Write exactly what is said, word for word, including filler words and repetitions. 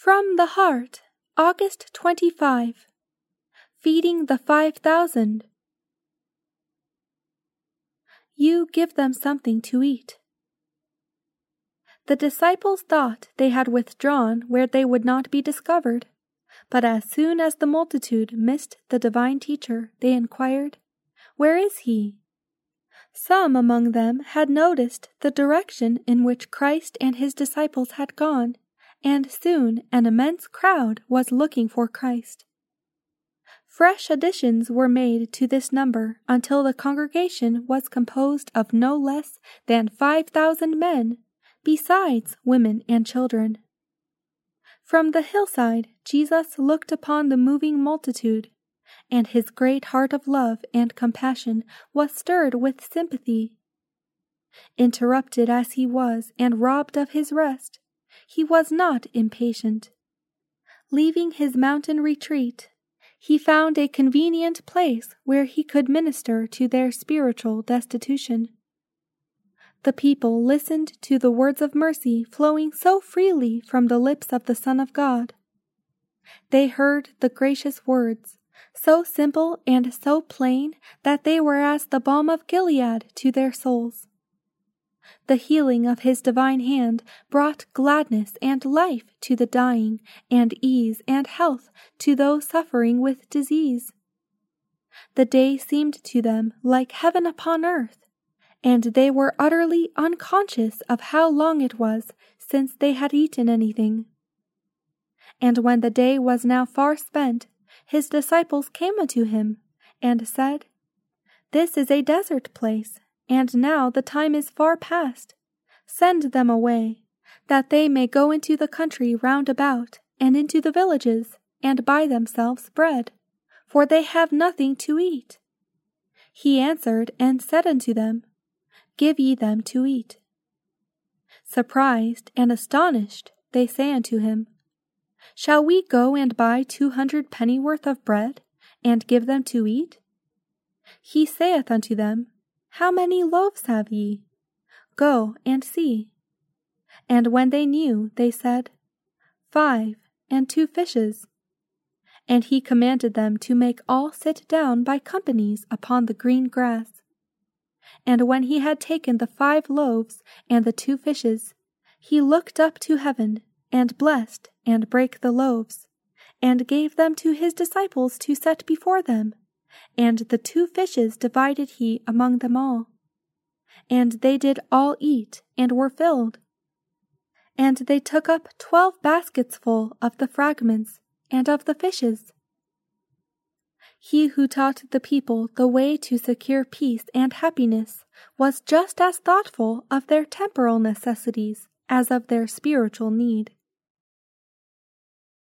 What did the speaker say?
From the Heart, August twenty-fifth. Feeding the Five Thousand. You give them something to eat. The disciples thought they had withdrawn where they would not be discovered, but as soon as the multitude missed the divine teacher, they inquired, "Where is he?" Some among them had noticed the direction in which Christ and his disciples had gone, and soon an immense crowd was looking for Christ. Fresh additions were made to this number until the congregation was composed of no less than five thousand men, besides women and children. From the hillside, Jesus looked upon the moving multitude, and his great heart of love and compassion was stirred with sympathy. Interrupted as he was and robbed of his rest, he was not impatient. Leaving his mountain retreat, he found a convenient place where he could minister to their spiritual destitution. The people listened to the words of mercy flowing so freely from the lips of the Son of God. They heard the gracious words, so simple and so plain that they were as the balm of Gilead to their souls. The healing of his divine hand brought gladness and life to the dying, and ease and health to those suffering with disease. The day seemed to them like heaven upon earth, and they were utterly unconscious of how long it was since they had eaten anything. And when the day was now far spent, his disciples came unto him, and said, "This is a desert place, and now the time is far past. Send them away, that they may go into the country round about, and into the villages, and buy themselves bread, for they have nothing to eat." He answered and said unto them, "Give ye them to eat." Surprised and astonished, they say unto him, "Shall we go and buy two hundred pennyworth of bread, and give them to eat?" He saith unto them, "How many loaves have ye? Go and see." And when they knew, they said, "Five, and two fishes." And he commanded them to make all sit down by companies upon the green grass. And when he had taken the five loaves and the two fishes, he looked up to heaven, and blessed, and brake the loaves, and gave them to his disciples to set before them, and the two fishes divided he among them all. And they did all eat, and were filled. And they took up twelve baskets full of the fragments, and of the fishes. He who taught the people the way to secure peace and happiness was just as thoughtful of their temporal necessities as of their spiritual need.